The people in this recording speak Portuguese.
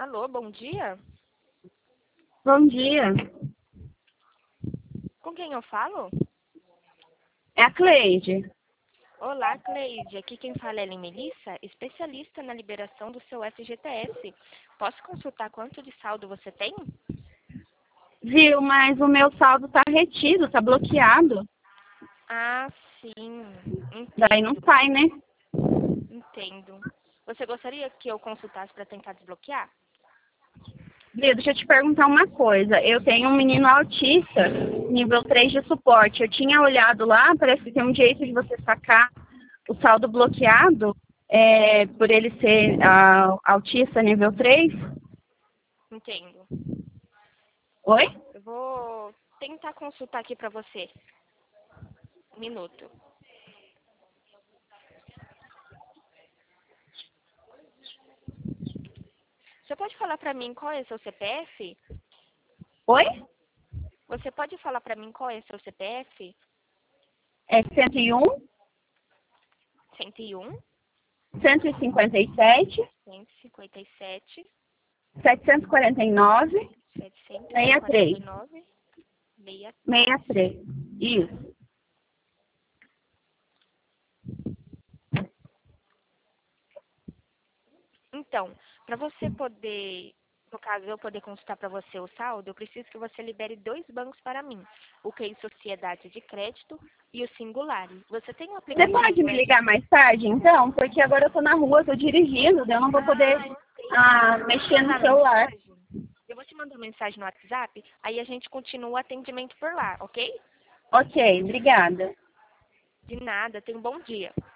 Alô, bom dia. Bom dia. Com quem eu falo? É a Cleide. Olá, Cleide. Aqui quem fala é a Melissa, especialista na liberação do seu FGTS. Posso consultar quanto de saldo você tem? Viu, mas o meu saldo tá retido, tá bloqueado. Ah, sim. Daí não Entendo, sai, né? entendo. Você gostaria que eu consultasse para tentar desbloquear? Viu, deixa eu te perguntar uma coisa. Eu tenho um menino autista, nível 3 de suporte. Eu tinha olhado lá, parece que tem um jeito de você sacar o saldo bloqueado, por ele ser autista nível 3. Entendo. Oi? Eu vou tentar consultar aqui para você. Um minuto. Você pode falar para mim qual é seu CPF? Oi? Você pode falar para mim qual é seu CPF? É 101, 101, 157, 157, 749, 63. 749, 63. 63. Isso. Então, para você poder, no caso, eu poder consultar para você o saldo, eu preciso que você libere dois bancos para mim, o CAI Sociedade de Crédito e o Singulares. Você tem um Você pode aplicativo me ligar mais tarde, então? Porque agora eu tô na rua, tô dirigindo, daí eu não vou poder mexer no mandar celular. mensagem? Eu vou te mandar uma mensagem no WhatsApp, aí a gente continua o atendimento por lá, ok? Ok, obrigada. De nada, tenha um bom dia.